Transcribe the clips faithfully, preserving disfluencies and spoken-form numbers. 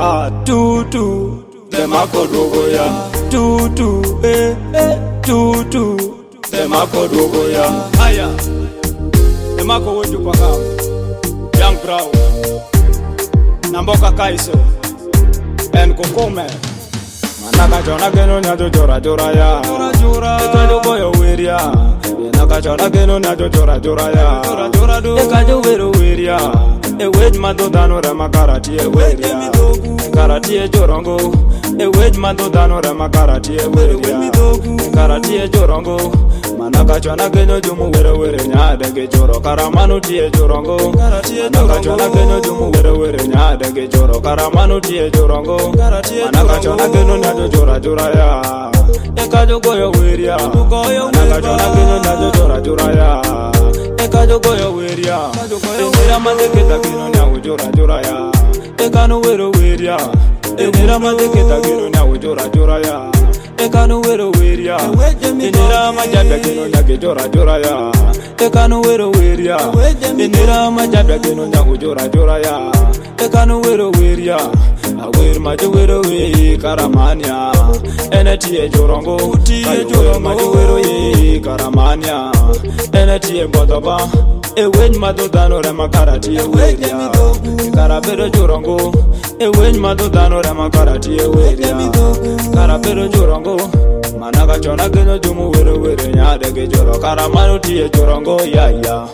Ah, tutu, demako dogo ya. Tutu, eh, eh, tutu, demako dogo ya. Aya, demako woju paka. Young Brown, Namboka Kaiso, and Kokome. Manaka chona geno nyajo jora jora ya. Jora jora. Ekajo goyo weria. Manaka chona geno nyajo jora jora ya. Jora jora do. Ekajo wero weria. E wej mado dano rema karati e weria. Karati e jorongo. E wej mado dano rema karati e weria. Karati e jorongo. Manaka chona geno jumu wero were nyade ge joro karamanu tie jorongo. Manaka chona geno jumu wero were nyade ge joro karamanu tie jorongo. Manaka chona geno nyajo jora jora ya. Ekajo goyo weria. Manaka chona geno nyajo jora jora ya. Ekajo goyo weria. Enera mandeketa geno nyajo jora jora ya. Ekanu wero weria. Enera mandeketa geno nyajo jora jora ya. Ekanu wero weria. Enera majabya geno nyage jora jora ya. Ekanu wero weria. Enera majabya geno nyago jora jora ya. Ekanu wero weria. Awer majo wero we karamania. Eneti e jorongo. Tie jorongo majo wero ye karamania. Eneti e bodoba. E wen mado dano rema karati e weria. Karabero jorongo. E wen mado dano rema karati e weria. Karabero jorongo. Manaka chona geno jumu wero wero nyade ge joro karamanu tie jorongo ya ya.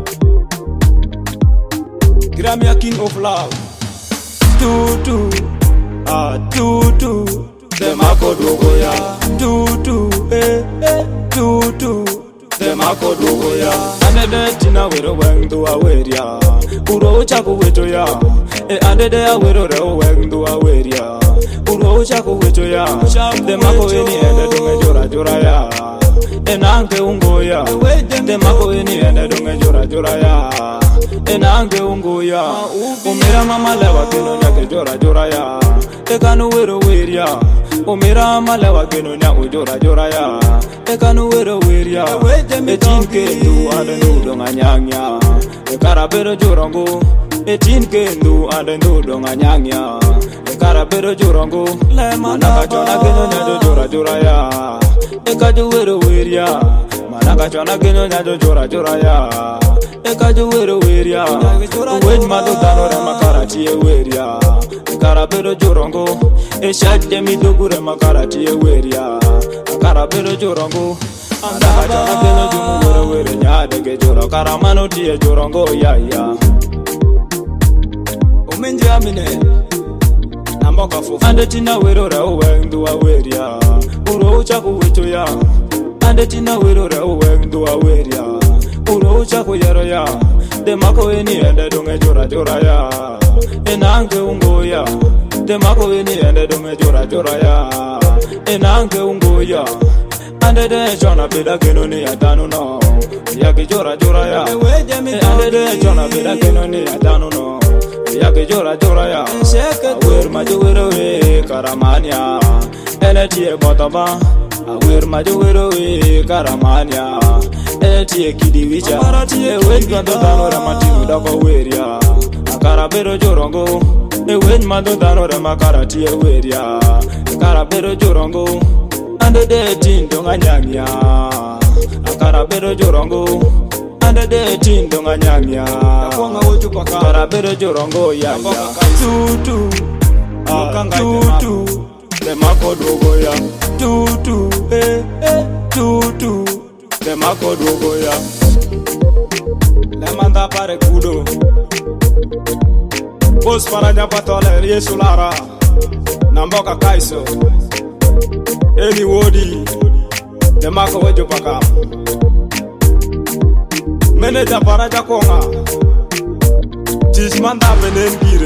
Grammy King of Love. Tutu, ah tutu, demako dogo ya. Tutu, eh eh, tutu, demako dogo ya. Andede tina wero wengdu aweria. Uro uchaku weto ya. E andede ya wero reo wengdu aweria. Uro uchaku weto ya. Demako eni ende dunge jora jora ya. Enange ungo ya. Demako eni ende dunge jora jora ya. Enange ungo ya. Umira mama lewa geno nyake jora jora ya. Ekanu wero weria. Umira mama lewa geno nyake jora jora ya. Ekanu wero weria. Etin kendu ade nudo nganyanya. Ekarabero jorongo. Etin kendu ade nudo nganyanya. Ekarabero jorongo. Manaka chona geno nyajo jora jora ya. Ekaju wero weria. Manaka chona geno nyajo jora jora ya. Ekajo wero weria. Wej mado dano rema karati e weria. Karabero jorongo. Eshadje midogu rema karati e weria. Karabero jorongo. Manaka chona geno jumu wero wero nyade ge joro karamanu tie jorongo ya ya. Umenji amine. Namboka fufu. Ande tina wero ra uwengdu wa weria. Uro uchaku wecho ya. Ande tina wero ra uwengdu wa weria. Uro uchaku yero ya. Demako eni ende dunge jora jora ya. Enange ungo ya. Demako eni ende dunge jora jora ya. Enange ungo ya. Ande de chona beda geno ni adanu no. Yaki jora jora ya. Ande de chona beda geno ni adanu no. Yaki jora jora ya. Awer majo wero we karamania. Eneti e botaba. Awer majo wero we karamania. Eneti e kidiwicha. E wej mado dano rema timu dako weria. Akarabero jorongo. E wej mado dano rema karati e weria. Akarabero jorongo. Ande de tindo nganyanya. Akarabero jorongo. Ande de tindo nganyanya. Akarabero jorongo ya ya. Tutu, ah tutu, demako dogo ya. Tutu, eh eh, tutu, demako dogo ya. Lemanda pare kudo. Bos paranya patole Yesu lara. Namboka Kaiso. Eni wodi. Demako wejo pakam. Meneja paraja konga. Jismanda benen gir.